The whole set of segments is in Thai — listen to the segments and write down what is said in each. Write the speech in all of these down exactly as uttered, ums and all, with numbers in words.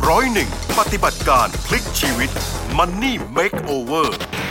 ร้อยหนึ่งปฏิบัติการพลิกชีวิต Money Makeover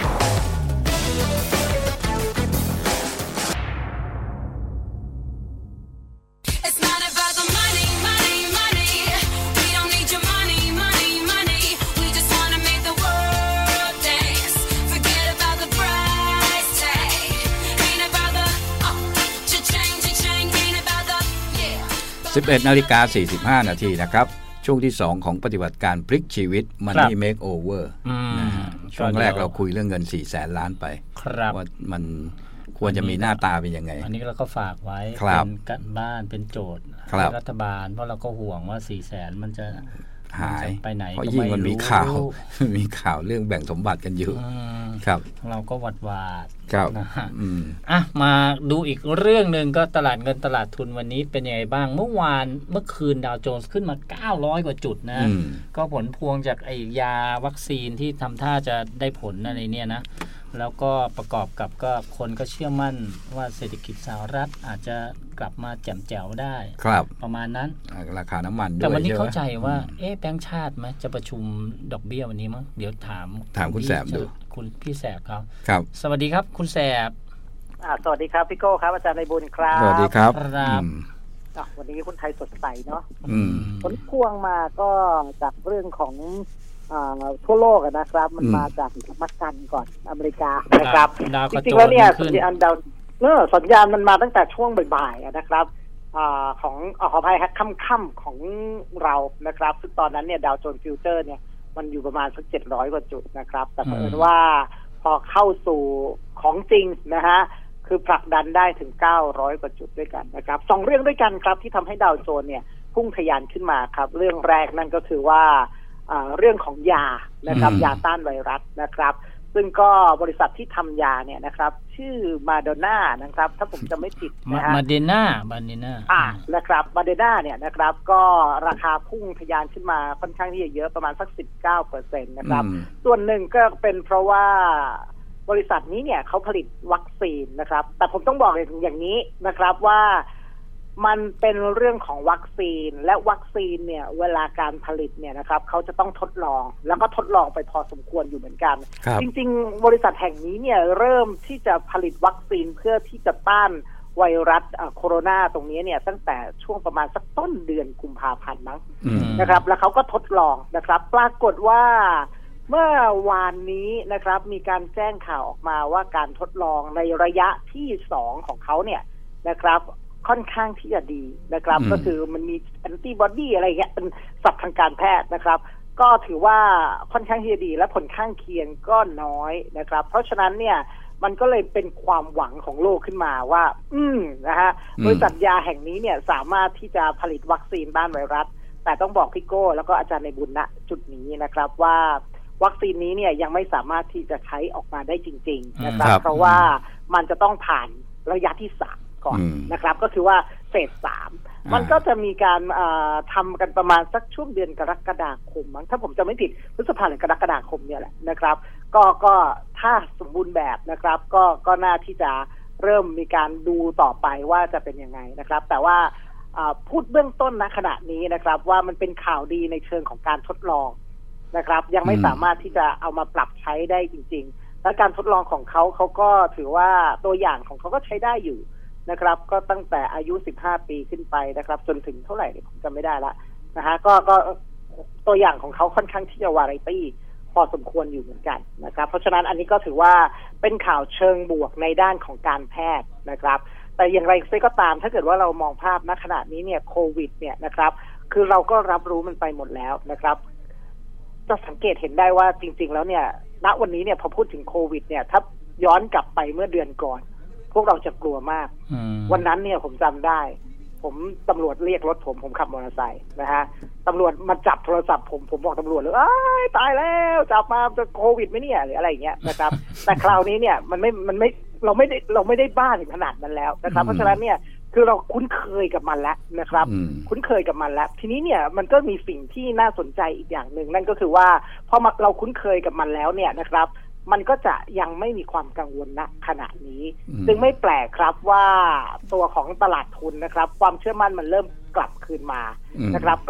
สิบเอ็ดนาฬิกาสี่สิบห้านาทีนะครับช่วงที่สองของปฏิบัติการพลิกชีวิต Money Makeover นะฮะช่วงแรกเราคุยเรื่องเงินสี่แสนล้านไปว่ามันควรจะมีหน้าตาเป็นยังไงอันนี้เราก็ฝากไว้เป็นการบ้านเป็นโจทย์รัฐบาลเพราะเราก็ห่วงว่าสี่แสนมันจะหายไปไหนเพราะยิ่งมันมีข่าวมีข่าวเรื่องแบ่งสมบัติกันอยู่ครับเราก็วัดวาดนะฮะอ่ะมาดูอีกเรื่องนึงก็ตลาดเงินตลาดทุนวันนี้เป็นยังไงบ้างเมื่อวานเมื่อคืนดาวโจนส์ขึ้นมาเก้าร้อยกว่าจุดนะก็ผลพวงจากไอ้ยาวัคซีนที่ทำท่าจะได้ผลอะไรเนี่ยนะแล้วก็ประกอบกับก็คนก็เชื่อมั่นว่าเศรษฐกิจสหรัฐอาจจะกลับมาแจ่มแจ๋วได้ครับประมาณนั้นราคาน้ำมันด้วยแต่วันนี้เข้าใจว่าเอ๊ะแบงก์ชาติไหมจะประชุมดอกเบี้ยวันนี้มั้งเดี๋ยวถามถามคุณแสบดูคุณพี่แสบครับครับสวัสดีครับคุณแสบอ่าสวัสดีครับพี่โก้ครับอาจารย์ในบุญครับสวัสดีครับวันนี้คนไทยสดใสเนาะผลพวงมาก็จากเรื่องของทั่วโลกนะครับมันมาจากมัสกันก่อนอเมริกานะครับจริงๆแล้วเนี่ยสัญญาณดาวเออสัญญาณมันมาตั้งแต่ช่วงบ่ายๆนะครับของขออภัยครับค่ำๆของเรานะครับซึ่งตอนนั้นเนี่ยดาวโจนส์ฟิวเจอร์เนี่ยมันอยู่ประมาณสักเจ็ดร้อยกว่าจุดนะครับแต่เผอิญว่าพอเข้าสู่ของจริงนะฮะคือผลักดันได้ถึงเก้าร้อยกว่าจุดด้วยกันนะครับสองเรื่องด้วยกันครับที่ทำให้ดาวโจนส์เนี่ยพุ่งทะยานขึ้นมาครับเรื่องแรกนั่นก็คือว่าเรื่องของยานะครับยาต้านไวรัสนะครับซึ่งก็บริษัทที่ทำยาเนี่ยนะครับชื่อมาโดน่านะครับถ้าผมจะไม่ผิดนะฮะมาเดน่ามาเดน่าอ่านะครับมาเดน่าเนี่ยนะครับก็ราคาพุ่งทะยานขึ้นมาค่อนข้างที่จะเยอะประมาณสัก สิบเก้าเปอร์เซ็นต์ นะครับส่วนหนึ่งก็เป็นเพราะว่าบริษัทนี้เนี่ยเขาผลิตวัคซีนนะครับแต่ผมต้องบอกอย่างนี้นะครับว่ามันเป็นเรื่องของวัคซีนและวัคซีนเนี่ยเวลาการผลิตเนี่ยนะครับเขาจะต้องทดลองแล้วก็ทดลองไปพอสมควรอยู่เหมือนกันจริงๆบริษัทแห่งนี้เนี่ยเริ่มที่จะผลิตวัคซีนเพื่อที่จะต้านไวรัสโคโรนาตรงนี้เนี่ยตั้งแต่ช่วงประมาณสักต้นเดือนกุมภาพันธ์มั้งนะครับแล้วเขาก็ทดลองนะครับปรากฏว่าเมื่อวานนี้นะครับมีการแจ้งข่าวออกมาว่าการทดลองในระยะที่สองของเขาเนี่ยนะครับค่อนข้างที่จะดีนะครับก็คือมันมีแอนติบอดีอะไรเงี้ยเป็นศัพท์ทางการแพทย์นะครับก็ถือว่าค่อนข้างที่จะดีและผลข้างเคียงก็น้อยนะครับเพราะฉะนั้นเนี่ยมันก็เลยเป็นความหวังของโลกขึ้นมาว่าอืมนะฮะบริษัทยาแห่งนี้เนี่ยสามารถที่จะผลิตวัคซีนต้านไวรัสแต่ต้องบอกพี่โก้แล้วก็อาจารย์ในบุญณจุดนี้นะครับว่าวัคซีนนี้เนี่ยยังไม่สามารถที่จะใช้ออกมาได้จริงๆนะครับเพราะว่ามันจะต้องผ่านระยะที่สามก่อนนะครับก็คือว่าเฟสสามมันก็จะมีการทำกันประมาณสักช่วงเดือนกรกฎาคมถ้าผมจะไม่ผิดพฤษภาคมหรือกรกฎาคมเนี่ยแหละนะครับก็ก็ถ้าสมบูรณ์แบบนะครับก็ก็น่าที่จะเริ่มมีการดูต่อไปว่าจะเป็นยังไงนะครับแต่ว่าพูดเบื้องต้นณขณะนี้นะครับว่ามันเป็นข่าวดีในเชิงของการทดลองนะครับยังไม่สามารถที่จะเอามาปรับใช้ได้จริงๆและการทดลองของเขาเขาก็ถือว่าตัวอย่างของเขาก็ใช้ได้อยู่นะครับก็ตั้งแต่อายุสิบห้าปีขึ้นไปนะครับจนถึงเท่าไหร่เนี่ยผมจำไม่ได้ละนะฮะก็ก็ตัวอย่างของเขาค่อนข้างที่จะวาไรตี้พอสมควรอยู่เหมือนกันนะครับเพราะฉะนั้นอันนี้ก็ถือว่าเป็นข่าวเชิงบวกในด้านของการแพทย์นะครับแต่อย่างไรก็ตามถ้าเกิดว่าเรามองภาพณขณะนี้เนี่ยโควิดเนี่ยนะครับคือเราก็รับรู้มันไปหมดแล้วนะครับจะสังเกตเห็นได้ว่าจริงๆแล้วเนี่ยณวันนี้เนี่ยพอพูดถึงโควิดเนี่ยถ้าย้อนกลับไปเมื่อเดือนก่อนพวกเราจะกลัวมากวันนั้นเนี่ยผมจำได้ผมตำรวจเรียกรถผมผมขับมอเตอร์ไซค์นะฮะตำรวจมาจับโทรศัพท์ผมผมบอกตำรวจเลยอ้ายตายแล้วจับมาจะโควิดไหมเนี่ยหรืออะไรอย่างเงี้ยนะครับแต่คราวนี้เนี่ยมันไม่มันไม่เราไม่ได้เราไม่ได้บ้าถึงขนาดนั้นแล้วนะครับเพราะฉะนั้นเนี่ยคือเราคุ้นเคยกับมันแล้วนะครับคุ้นเคยกับมันแล้วทีนี้เนี่ยมันก็มีสิ่งที่น่าสนใจอีกอย่างหนึ่งนั่นก็คือว่าพอเราคุ้นเคยกับมันแล้วเนี่ยนะครับมันก็จะยังไม่มีความกังวลณขณะนี้จึงไม่แปลกครับว่าตัวของตลาดทุนนะครับความเชื่อมั่นมันเริ่มกลับคืนมานะครับก็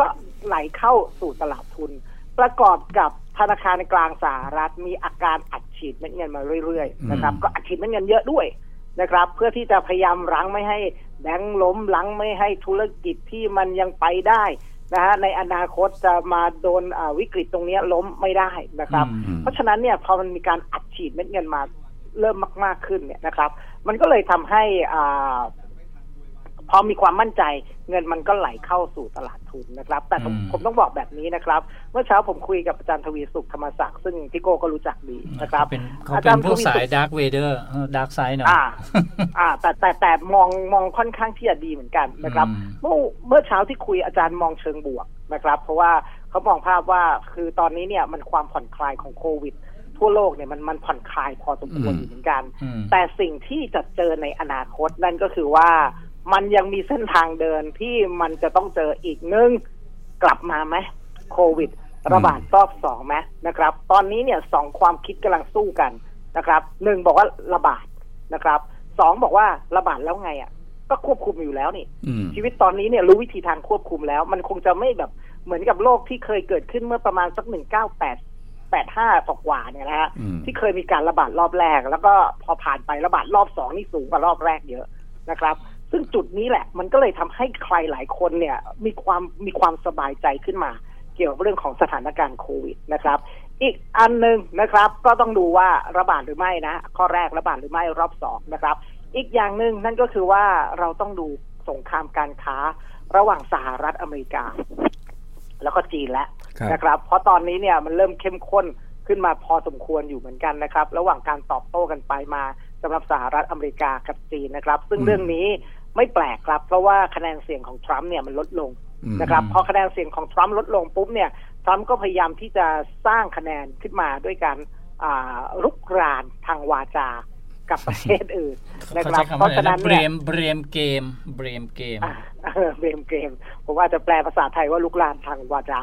ไหลเข้าสู่ตลาดทุนประกอบกับธนาคารกลางสหรัฐมีอาการอัดฉีดเม็ดเงินมาเรื่อยๆนะครับก็อัดฉีดเม็ดเงินเยอะด้วยนะครับเพื่อที่จะพยายามรั้งไม่ให้แบงก์ล้มรั้งไม่ให้ธุรกิจที่มันยังไปได้นะฮะในอนาคตจะมาโดนวิกฤตตรงนี้ล้มไม่ได้นะครับเพราะฉะนั้นเนี่ยพอมันมีการอัดฉีดเม็ดเงินมาเริ่มมากๆขึ้นเนี่ยนะครับมันก็เลยทำให้อ่าพอมีความมั่นใจเงินมันก็ไหลเข้าสู่ตลาดทุนนะครับแต่ผมผมต้องบอกแบบนี้นะครับเมื่อเช้าผมคุยกับอาจารย์ทวีสุขธรรมศักดิ์ซึ่งพี่โก้ก็รู้จักดีนะครับเขาเป็นผู้สายดาร์กเวเดอร์ดาร์กไซด์หน่อยอ่าอ่าแต่แต่แต่มองมองค่อนข้างที่จะดีเหมือนกันนะครับเมื่อเมื่อเช้าที่คุยอาจารย์มองเชิงบวกนะครับเพราะว่าเขามองภาพว่าคือตอนนี้เนี่ยมันความผ่อนคลายของโควิดทั่วโลกเนี่ยมันมันผ่อนคลายพอสมควรอยู่เหมือนกันแต่สิ่งที่จะเจอในอนาคตนั่นก็คือว่ามันยังมีเส้นทางเดินที่มันจะต้องเจออีกนึงกลับมาไหมโควิดระบาดรอบสองไหมนะครับตอนนี้เนี่ยสองความคิดกำลังสู้กันนะครับหนึ่งบอกว่าระบาดนะครับสองบอกว่าระบาดแล้วไงอ่ะก็ควบคุมอยู่แล้วนี่ชีวิตตอนนี้เนี่ยรู้วิธีทางควบคุมแล้วมันคงจะไม่แบบเหมือนกับโรคที่เคยเกิดขึ้นเมื่อประมาณสักหนึ่งเก้าแปดแปดห้ากว่าเนี่ยนะฮะที่เคยมีการระบาดรอบแรกแล้วก็พอผ่านไประบาดรอบสองนี่สูงกว่ารอบแรกเยอะนะครับซึ่งจุดนี้แหละมันก็เลยทำให้ใครหลายคนเนี่ยมีความมีความสบายใจขึ้นมาเกี่ยวกับเรื่องของสถานการณ์โควิดนะครับอีกอันนึงนะครับก็ต้องดูว่าระบาดหรือไม่นะข้อแรกระบาดหรือไม่รอบสองนะครับอีกอย่างนึงนั่นก็คือว่าเราต้องดูสงครามการค้าระหว่างสหรัฐอเมริกาแล้วก็จีนแล้วนะครับเพราะตอนนี้เนี่ยมันเริ่มเข้มข้นขึ้นมาพอสมควรอยู่เหมือนกันนะครับระหว่างการตอบโต้กันไปมาสำหรับสหรัฐอเมริกากับจีนนะครับซึ่งเรื่องนี้ไม่แปลกครับเพราะว่าคะแนนเสียงของทรัมป์เนี่ยมันลดลงนะครับพอคะแนนเสียงของทรัมป์ลดลงปุ๊บเนี่ยทรัมป์ก็พยายามที่จะสร้างคะแนนขึ้นมาด้วยการรุกรานทางวาจากับประเทศอื่นนะครับเพราะฉะนั้นเนี่ยเบรมเกมเบรมเกมเบรมเกมผมว่าจะแปลภาษาไทยว่าลุกรานทางวาจา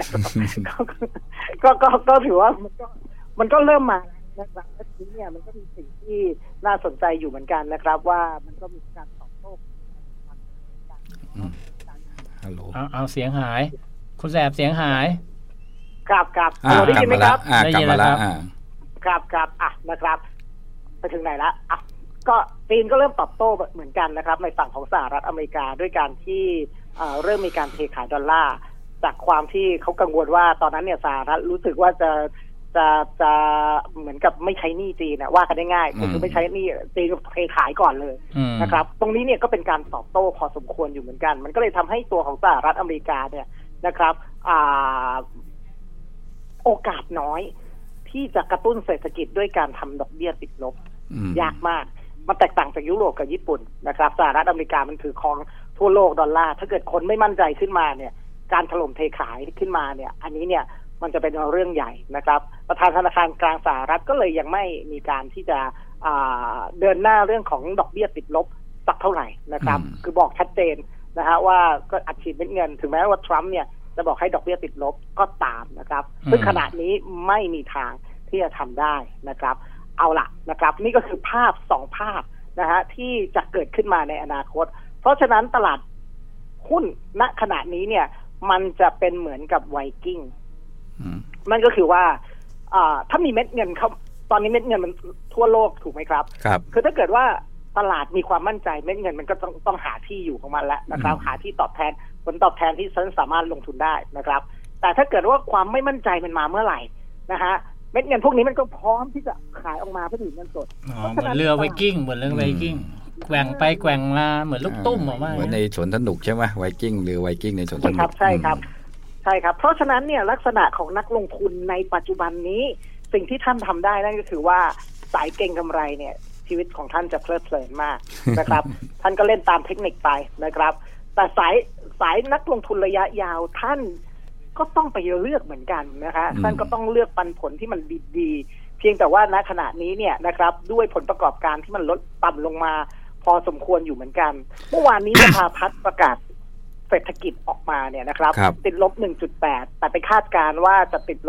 ก็ก็ก็ถือว่ามันก็มันก็เริ่มมานะครับและทีนี้เนี่ยมันก็มีสิ่งที่น่าสนใจอยู่เหมือนกันนะครับว่ามันก็มีการตอบโต้ฮัลโหลเอาเอาเสียงหายคุณแสบเสียงหายกลับกลับได้ยินไหมครับได้ยินแล้วครับกลับกลับอ่ะนะครับไปถึงไหนละอ่ะก็จีนก็เริ่มตอบโต้เหมือนกันนะครับในฝั่งของสหรัฐอเมริกาด้วยการที่เริ่มมีการเทขายดอลลาร์จากความที่เขากังวลว่าตอนนั้นเนี่ยสหรัฐรู้สึกว่าจะจะจะเหมือนกับไม่ใช้หนี้จีนนะว่ากันได้ง่ายคือไม่ใช้หนี้จีนก็เทขายก่อนเลยนะครับตรงนี้เนี่ยก็เป็นการตอบโต้พอสมควรอยู่เหมือนกันมันก็เลยทำให้ตัวของสหรัฐอเมริกาเนี่ยนะครับอ่าโอกาสน้อยที่จะกระตุ้นเศรษฐกิจด้วยการทำดอกเบี้ยติดลบยากมากมันแตกต่างจากยุโรปกับญี่ปุ่นนะครับสหรัฐอเมริกามันถือครองทั่วโลกดอลลาร์ถ้าเกิดคนไม่มั่นใจขึ้นมาเนี่ยการถล่มเทขายขึ้นมาเนี่ยอันนี้เนี่ยมันจะเป็นเรื่องใหญ่นะครับประธานธนาคารกลางสหรัฐก็เลยยังไม่มีการที่จะเดินหน้าเรื่องของดอกเบี้ยติดลบสักเท่าไหร่นะครับคือบอกชัดเจนนะฮะว่าก็อัดฉีดเม็ดเงินถึงแม้ว่าทรัมป์เนี่ยจะบอกให้ดอกเบี้ยติดลบก็ตามนะครับซึ่งขณะนี้ไม่มีทางที่จะทำได้นะครับเอาล่ะนะครับนี่ก็คือภาพสองภาพนะฮะที่จะเกิดขึ้นมาในอนาคตเพราะฉะนั้นตลาดหุ้นณขณะนี้เนี่ยมันจะเป็นเหมือนกับไวกิ้งนั่นก็คือว่าถ้ามีเม็ดเงินเขาตอนนี้เม็ดเงินมันทั่วโลกถูกไหมครับครับคือถ้าเกิดว่าตลาดมีความมั่นใจเม็ดเงินมันก็ต้องต้องหาที่อยู่ของมันแล้วนะครับหาที่ตอบแทนผลตอบแทนที่ฉันสามารถลงทุนได้นะครับแต่ถ้าเกิดว่าความไม่มั่นใจมันมาเมื่อไหร่นะฮะเม็ดเงินพวกนี้มันก็พร้อมที่จะขายออกมาเพื่อถือเงินสดเหมือนเรือไวกิ้งเหมือนเรือไวกิ้งแกว่งไปแกว่งมาเหมือนลูกตุ้มออกมาเหมือนในสวนสนุกใช่ไหมไวกิ้งหรือไวกิ้งในสวนสนุกใช่ครับใช่ครับเพราะฉะนั้นเนี่ยลักษณะของนักลงทุนในปัจจุบันนี้สิ่งที่ท่านทำได้นั่นก็คือว่าสายเก็งกำไรเนี่ยชีวิตของท่านจะเพลิดเพลินมากนะครับ ท่านก็เล่นตามเทคนิคไปนะครับแต่สายสายนักลงทุนระยะยาวท่านก็ต้องไปเลือกเหมือนกันนะคะท่านก็ต้องเลือกปันผลที่มันดีๆเพียงแต่ว่าณขณะนี้เนี่ยนะครับด้วยผลประกอบการที่มันลดต่ำลงมาพอสมควรอยู่เหมือนกันเมื่อวานนี้ สภาพัฒน์ประกาศเศรษฐกิจออกมาเนี่ยนะครับติดลบ หนึ่งจุดแปด แต่ไปคาดการณ์ว่าจะติดลบ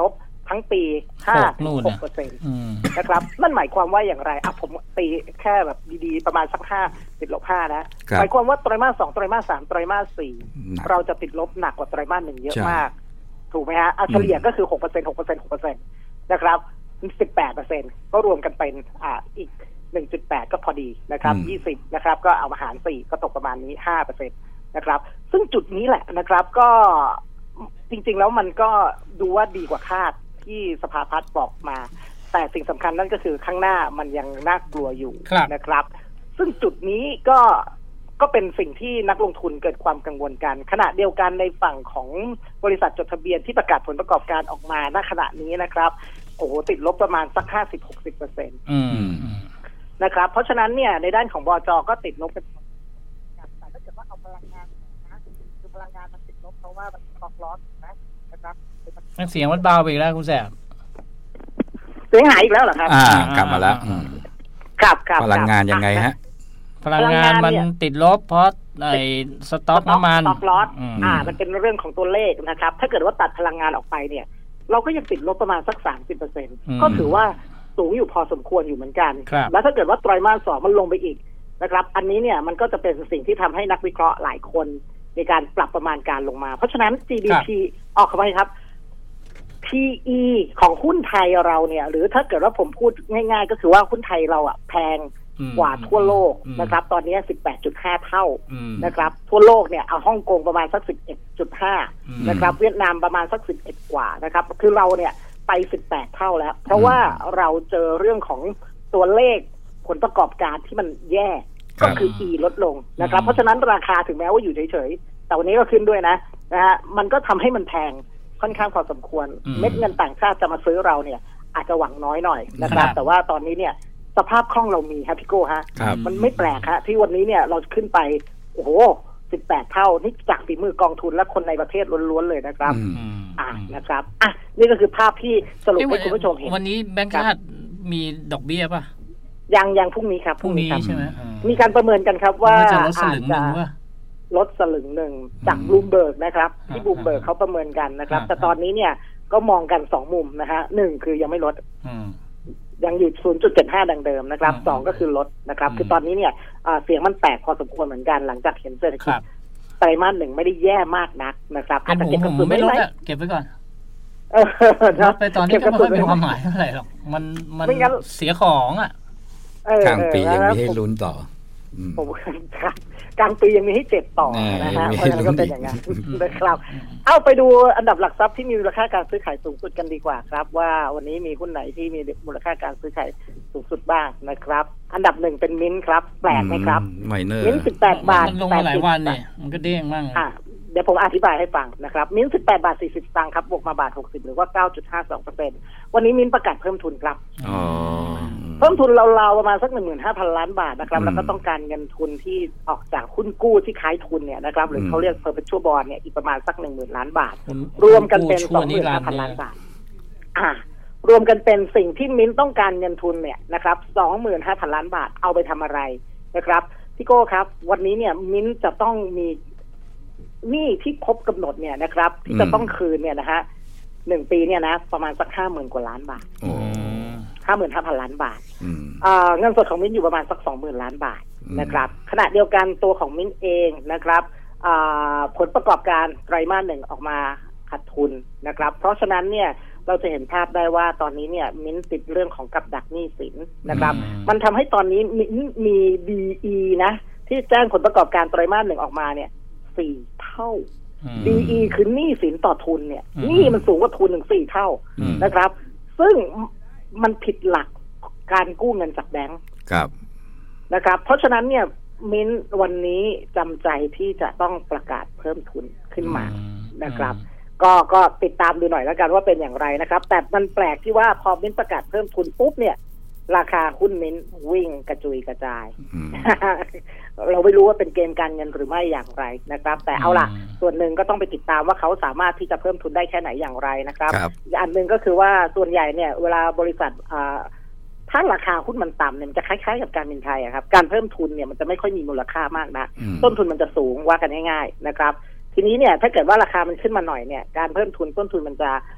ทั้งปีห้าถึงหกเปอร์เซ็นต์นะครับนั่นหมายความว่าอย่างไรอ่ะผมตีแค่แบบดีๆประมาณสักห้าติดลบห้านะหมายความว่าไตรมาสสองไตรมาสสามไตรมาสสี่เราจะติดลบหนักกว่าไตรมาสหนึ่งเยอะมากถูกไหมฮะเฉลี่ยก็คือหกเปอร์เซ็นต์หกเปอร์เซ็นต์หกเปอร์เซ็นต์นะครับสิบแปดเปอร์เซ็นต์ก็รวมกันเป็นอ่าอีก หนึ่งจุดแปด ก็พอดีนะครับยี่สิบนะครับก็เอามาหารสี่ก็ตกประมาณนี้ ห้าเปอร์เซ็นต์ นะครับซึ่งจุดนี้แหละนะครับก็จริงๆแล้วมันก็ดูว่าดีกว่าคาดที่สภาพัฒน์บอกมาแต่สิ่งสำคัญนั่นก็คือข้างหน้ามันยังน่ากลัวอยู่นะครับซึ่งจุดนี้ก็ก็เป็นสิ่งที่นักลงทุนเกิดความกังวลกันขณะเดียวกันในฝั่งของบริษัทจดทะเบียนที่ประกาศผลประกอบการออกมาณขณะนี้นะครับโอ้โหติดลบประมาณสัก ห้าสิบถึงหกสิบเปอร์เซ็นต์อืมนะครับเพราะฉะนั้นเนี่ยในด้านของบจ.ก็ติดลบเป็นแต่ถ้าเกิดว่าเอาพลังงานนะคือพลังงานมันติดลบเพราะว่ามันตกลอสนะนะครับเสียงมันเบาไปอีกแล้วคุณแสบเสียงหายอีกแล้วเหรอครับอ่ากลับมาแล้วครับครับพลังงานยังไงฮะพลังงานมันติดลบเพราะไอ้สต็อกน้ำมันสต็อกลอสอ่ามันเป็นเรื่องของตัวเลขนะครับถ้าเกิดว่าตัดพลังงานออกไปเนี่ยเราก็ยังติดลบประมาณสัก สามสิบเปอร์เซ็นต์ ก็ถือว่าสูงอยู่พอสมควรอยู่เหมือนกันแล้วถ้าเกิดว่าไตรมาสสองมันลงไปอีกนะครับอันนี้เนี่ยมันก็จะเป็นสิ่งที่ทำให้นักวิเคราะห์หลายคนในการปรับประมาณการลงมาเพราะฉะนั้น จี ดี พี ออกเข้าไปครับ พี อี ของหุ้นไทยเราเนี่ยหรือถ้าเกิดว่าผมพูดง่ายๆก็คือว่าหุ้นไทยเราอ่ะแพงกว่าทั่วโลกนะครับตอนนี้ สิบแปดจุดห้า เท่านะครับทั่วโลกเนี่ยเอาฮ่องกงประมาณสัก สิบเอ็ดจุดห้า นะครับเวียดนามประมาณสักสิบเอ็ดกว่านะครับคือเราเนี่ยไปสิบแปดเท่าแล้วเพราะว่าเราเจอเรื่องของตัวเลขผลประกอบการที่มันแย่ก็คือ E ลดลงนะครับเพราะฉะนั้นราคาถึงแม้ว่าอยู่เฉยๆแต่วันนี้ก็ขึ้นด้วยนะนะฮะมันก็ทำให้มันแพงค่อนข้างพอสมควรเม็ดเงินต่างชาติจะมาซื้อเราเนี่ยอาจจะหวังน้อยหน่อยนะครับแต่ว่าตอนนี้เนี่ยสภาพคล่องเรามีครับพี่โก้ฮะมันไม่แปลกฮะที่วันนี้เนี่ยเราขึ้นไปโอ้โหสิบแปดเท่านี่จากฝีมือกองทุนและคนในประเทศล้วนๆเลยนะครับอ่านะครับอ่ะนี่ก็คือภาพที่สรุปให้คุณผู้ชมเห็นวันนี้แบงก์ชาติมีดอกเบี้ยป่ะยังยังพรุ่งนี้ครับพรุ่งนี้ใช่ไหมมีการประเมินกันครับว่าจะลดสลึงหนึ่งว่าลดสลึงหนึ่งจากบลูมเบิร์กนะครับที่บลูมเบิร์กเขาประเมินกันนะครับแต่ตอนนี้เนี่ยก็มองกันสองมุมนะฮะหนึ่งคือยังไม่ลดยังอยู่ ศูนย์จุดเจ็ดห้า ดังเดิมนะครับสองก็คือลดนะครับคือตอนนี้เนี่ยเสียงมันแตกพอสมควรเหมือนกันหลังจากเห็นเศรษฐกิจไตรมาสหนึ่งไม่ได้แย่มากนักนะครับอาจจะเก็บกระสุนไม่ลดอะเก็บไว้ก่อนลดไปตอนนี้ก็ไม่ค่อยมีความหมายเท่าไหร่หรอกมันมันเสียของอ่ะกลางปียังมีให้ลุ้นต่อผมกลางปียังมีให้เจ็บต่อนะฮะเพราะฉะนั้นก็เป็นอย่างนั้นนะครับเอาไปดูอันดับหลักทรัพย์ที่มีมูลค่าการซื้อขายสูงสุดกันดีกว่าครับว่าวันนี้มีหุ้นไหนที่มีมูลค่าการซื้อขายสูงสุดบ้างนะครับอันดับหนึ่งเป็นมิ้นท์ครับแปลกไหมครับมิ้นท์สิบแปดบาทลงมาหลายวันเนี่ยมันก็เด้งบ้างอ่ะเดี๋ยวผมอธิบายให้ฟังนะครับมิ้นท์สิบแปดบาทสี่สิบสตางค์ครับบวกมาบาทหกสิบหรือว่า เก้าจุดห้าสองเปอร์เซ็นต์ วันนี้มิ้นท์ประกาศเพิ่มทุนครับอ๋อเพิ่มทุนเราๆประมาณสัก หนึ่งหมื่นห้าพัน ล้านบาทนะครับแล้วก็ต้องการเงินทุนที่ออกจากหุ้นกู้ที่ขายทุนเนี่ยนะครับหรือเขาเรียก perpetual bond เนี่ยอีกประมาณสัก หนึ่งหมื่น ล้านบาทรวมกันเป็น สองหมื่นห้าพัน ล้านบาทอ่ารวมกันเป็นสิ่งที่มิ้นต้องการเงินทุนเนี่ยนะครับ สองหมื่นห้าพัน ล้านบาทเอาไปทำอะไรนะครับพี่โก้ครับวันนี้เนี่ยมิ้นจะต้องมีหนี้ที่ครบกำหนดเนี่ยนะครับที่จะต้องคืนเนี่ยนะฮะหนึ่งปีเนี่ยนะประมาณสัก ห้าหมื่น กว่าล้านบาทห้าหมื่นห้าพัน ล้านบาทเงินสดของมิ้นอยู่ประมาณสัก สองหมื่น ล้านบาทนะครับขณะเดียวกันตัวของมิ้นเองนะครับผลประกอบการไตรมาสหนึ่งออกมาขาดทุนนะครับเพราะฉะนั้นเนี่ยเราจะเห็นภาพได้ว่าตอนนี้เนี่ยมิ้นติดเรื่องของกับดักหนี้สินนะครับมันทำให้ตอนนี้มิ้นมี ดี อี นะที่แจ้งผลประกอบการไตรมาสหนึ่งออกมาเนี่ยสี่เท่า ดี อี คือหนี้สินต่อทุนเนี่ยหนี้มันสูงกว่าทุนถึงสี่เท่านะครับซึ่งมันผิดหลักการกู้เงินจากแบงก์ครับนะครับเพราะฉะนั้นเนี่ยมิ้นวันนี้จำใจที่จะต้องประกาศเพิ่มทุนขึ้นมานะครับก็ก็ติดตามดูหน่อยแล้วกันว่าเป็นอย่างไรนะครับแต่มันแปลกที่ว่าพอมิ้นประกาศเพิ่มทุนปุ๊บเนี่ยราคาหุ้นมิ้นวิ่งกระจุยกระจายเราไม่รู้ว่าเป็นเกมการเงินหรือไม่อย่างไรนะครับแต่เอาล่ะส่วนหนึ่งก็ต้องไปติดตามว่าเขาสามารถที่จะเพิ่มทุนได้แค่ไหนอย่างไรนะครับอีกอันหนึ่งก็คือว่าส่วนใหญ่เนี่ยเวลาบริษัทถ้าราคาหุ้นมันต่ำเนี่ยมันจะคล้ายๆกับการบินไทยครับการเพิ่มทุนเนี่ยมันจะไม่ค่อยมีมูลค่ามากนะต้นทุนมันจะสูงว่ากันง่ายๆนะครับทีนี้เนี่ยถ้าเกิดว่าราคามันขึ้นมาหน่อยเนี่ยการเพิ่มทุนต้นทุนมันจะ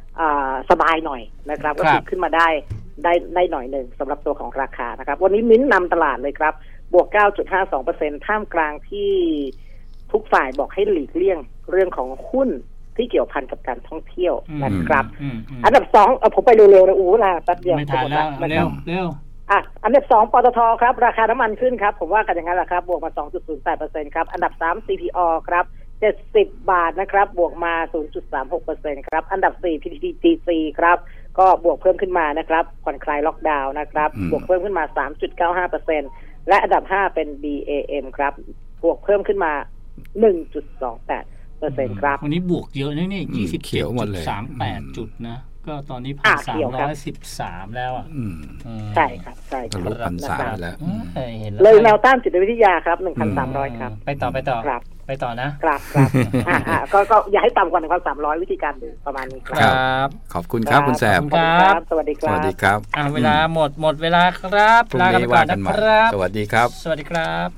สบายหน่อยนะครับก็คือขึ้นมาได้ได้ได้หน่อยหนึ่งสำหรับตัวของราคานะครับวันนี้มิ้นท์นำตลาดเลยครับบวก เก้าจุดห้าสองเปอร์เซ็นต์ ท่ามกลางที่ทุกฝ่ายบอกให้หลีกเลี่ยงเรื่องของหุ้นที่เกี่ยวพันกับการท่องเที่ยวนะครับอันดับสองเอาผมไปเร็วๆนะอู้นะแป๊บเดียวไม่ทันแล้วเร็วเร็วอ่ะอันดับสองปตทครับราคาน้ำมันขึ้นครับผมว่ากันอย่างนั้นแหละครับบวกมา สองจุดศูนย์แปดเปอร์เซ็นต์ ครับอันดับสาม ซี พี อ ครับเจ็ดสิบบาทนะครับบวกมา ศูนย์จุดสามหกเปอร์เซ็นต์ ครับอันดับสี่ พี ที ที ซี ครับก็บวกเพิ่มขึ้นมานะครับผ่อนคลายล็อกดาวน์นะครับบวกเพิ่มขึ้นมา สามจุดเก้าห้าเปอร์เซ็นต์ และอันดับห้าเป็น บี เอ เอ็ม ครับบวกเพิ่มขึ้นมา หนึ่งจุดสองแปดเปอร์เซ็นต์ ครับวันนี้บวกเยอะนะนี่ ยี่สิบเจ็ดจุดสามแปด จุดนะก็ตอนนี้ หนึ่งพันสามร้อยสิบสาม แล้วอ่ะใช่ครับใช่ครับทะลุ หนึ่งพันสามร้อย แล้วเลยแนวต้านจิตวิทยาครับ หนึ่งพันสามร้อย ครับไปต่อไปต่อครับไปต่อนะครับครับอ่าก็ก็อย่าให้ต่ำกว่า หนึ่งพันสามร้อย วิธีการดูประมาณนี้ครับขอบคุณครับคุณแสบครับสวัสดีครับสวัสดีครับอ่าเวลาหมดหมดเวลาครับลากันไปก่อนนะครับสวัสดีครับสวัสดีครับ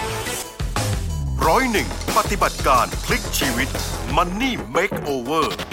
ร้อยหนึ่งปฏิบัติการพลิกชีวิต Money Makeover